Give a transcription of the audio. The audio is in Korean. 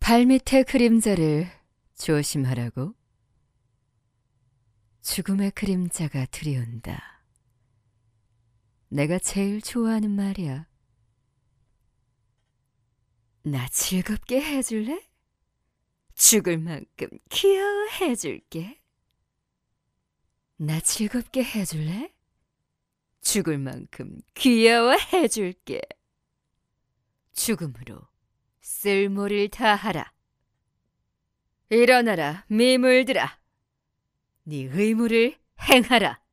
발밑의 그림자를 조심하라고. 죽음의 그림자가 들이온다. 내가 제일 좋아하는 말이야. 나 즐겁게 해줄래? 죽을 만큼 귀여워해줄게. 나 즐겁게 해줄래? 죽을 만큼 귀여워해줄게. 죽음으로 쓸모를 다하라. 일어나라, 미물들아. 네 의무를 행하라.